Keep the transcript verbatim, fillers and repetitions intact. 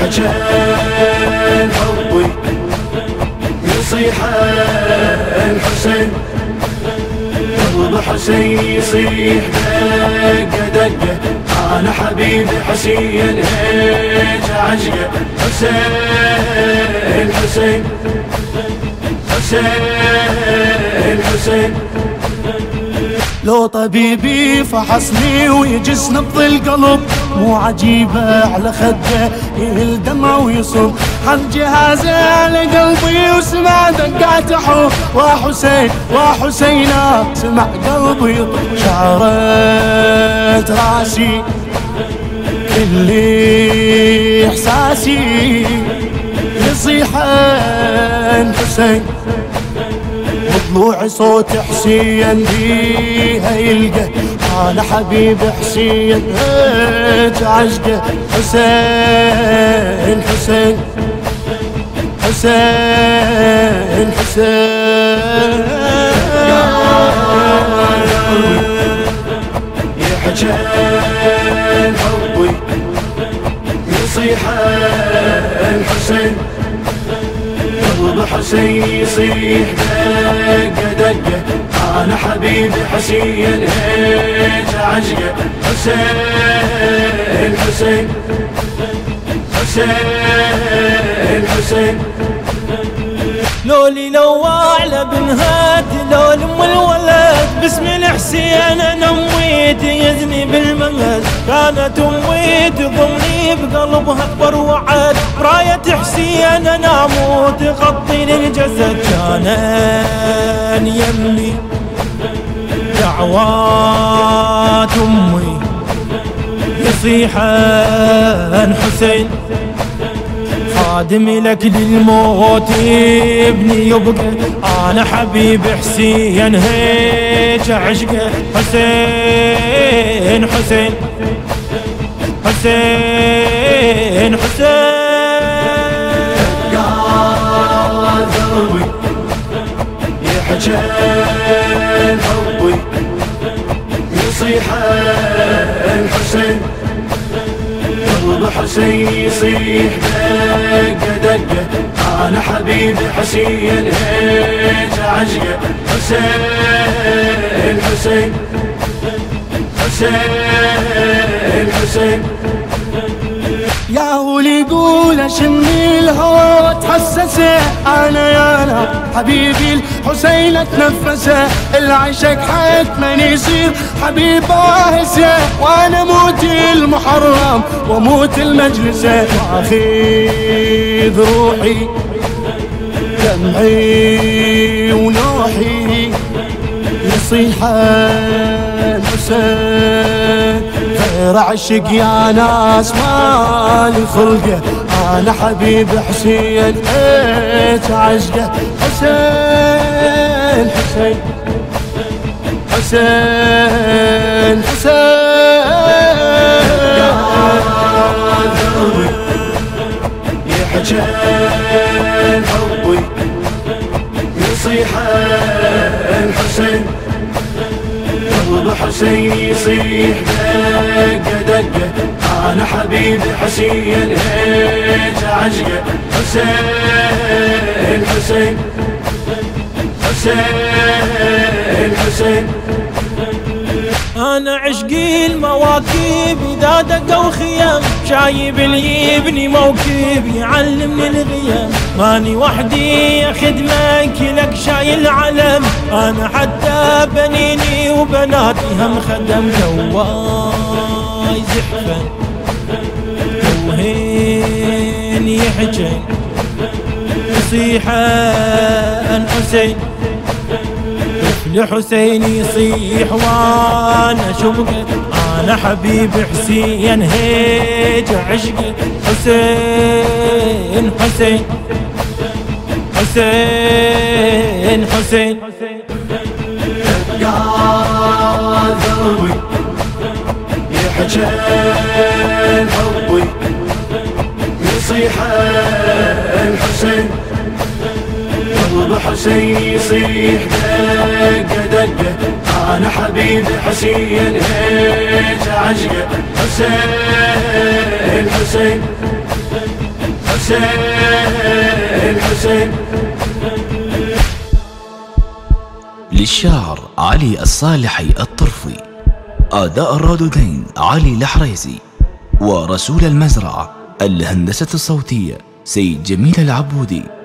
يحجن حبي يصيح الحسين، قلب حسين يصيح دقة دقة، أنا حبيب حسين هيج عشقه. حسين حسين حسين حسين، لو طبيبي فحصني ويجس نبض القلب، مو عجيبة على خده يهل دمع ويصب، حط جهازه على قلبي وسمع دقات حب، وحسين وحسينا سمع قلبي يطب، شعرت راسي كل إحساسي يصيح حسين، وضلوع صوت حسين بيها يلقى، أنا حبيب حسين هيج عشقه. حسين حسين حسين حسين، يحجن حبي يصيح الحسين، قلب حسين يصيح دقة دقة، أنا حبيب حسين هيج عشقه. حسين حسين حسين حسين، لولي لواع لبنهات لو الام الولد، باسم الحسين انا امويت يزني بالمنهج، كانت امي تضمني بقلبها اكبر وعد، براية حسين انا اموت تغطيني الجسد، كان يمي دعوات امي يصيحن حسين، خادم لك للموت ابني يبقى، انا حبيب حسين هيج عشقه. حسين حسين حسين حسين، قال قلبي يحجن حبي يصيح الحسين، قلب حسين يصيح دقة دقة، أنا حبيب حسين هيج عشقه. حسين حسين حسين حسين، يا ولي قول شمي الهوى تحسسه، انا يا انا حبيبي الحسين اتنفسه، العشق حتما يصير حبيب باهسه، وانا موتي المحرم وموت المجلسه، واخذ روحي دمعي ونوحي يصيح الحسين، غير عشق يا ناس مالي خلقه، انا حبيب حسين هيج عشقه. حسين حسين حسين حسين، يحجن حبي يصيح الحسين، قلب حسين يصيح دقة دقة، أنا حبيب حسين هيج عشقه. حسين حسين حسين حسين، انا عشقي المواكب اذا دقوا خيام، شايب اللي يبني موكب يعلمني الغيام، ماني وحدي يا خدمك لك شايل علم، انا حتى بنيني وبناتي هم خدم، جواي زحفا وهين يحجن يصيحن حسين، لحسين يصيح وانا شبقه، انا حبيب حسين هيج عشقه. حسين حسين حسين حسين، قال قلبي يحجن حبي يصيح الحسين، قلب حسين يصيح دقة دقة، أنا حبيب حسين هيج عشقه. حسين حسين حسين حسين. للشاعر علي الصالحي الطرفي، أداء الرادودين علي الحريزي، ورسول المزرعة الهندسة الصوتية سيد جميل العبودي.